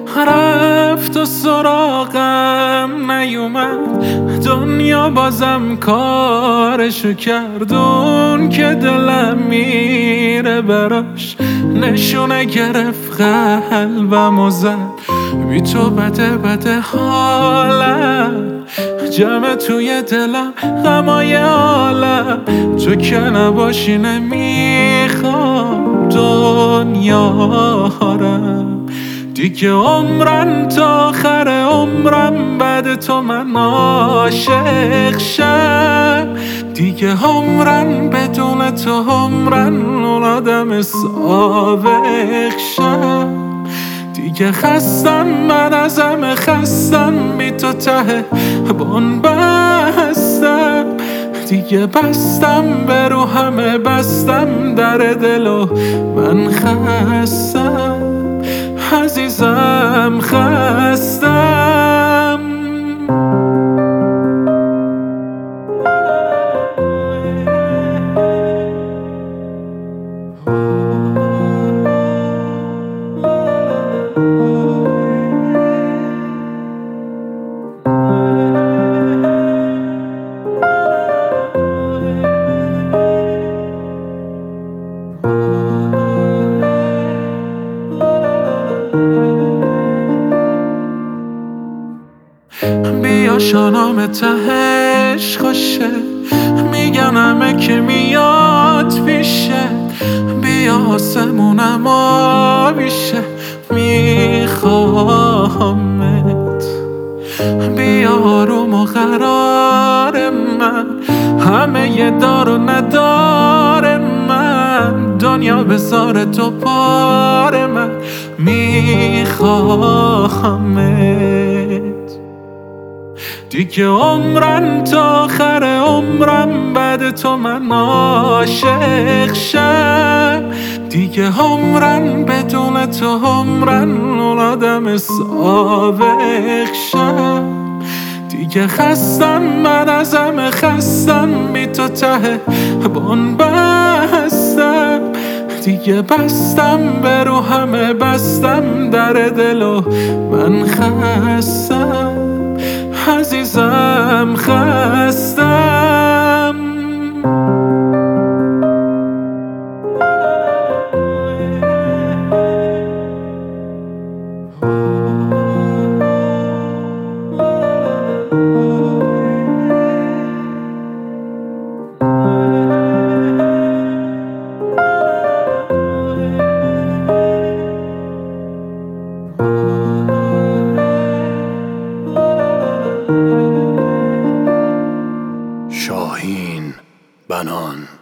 رفت و سراغم نیومد، دنیا بازم کارشو کردون که دلم میره براش. نشونه گرفت قلبم و زد، بی تو بده حالم. جمع توی دلم غمای عالم، تو که نباشی نمیخوام دنیارم. دیگه عمرم تا آخر عمرم بعد تو من عاشق شم. دیگه عمرم بدون تو عمرم آدم سابق شم. دیگه خستم من از همه خستم، بی تو ته بن بستم. دیگه بستم به رو همه بستم در دلو من خستم عزیزم خستم. بیا شانم تهش خوشه، میگن همه که میاد پیشه. بیا آسمونم آبیشه، میخوامت. بیا آروم و قرار من، همه یه دار و ندار من. دنیا بذار تو پار من، میخوامت. دیگه عمرم تا آخر عمرم بعد تو من عاشق شم. دیگه عمرم بدون تو عمرم آدم سابق شم. دیگه خستم من از همه خستم، بی تو ته بن بستم. دیگه بستم به رو همه بستم در دلو من خستم عزیزم خستم. شاهین بنان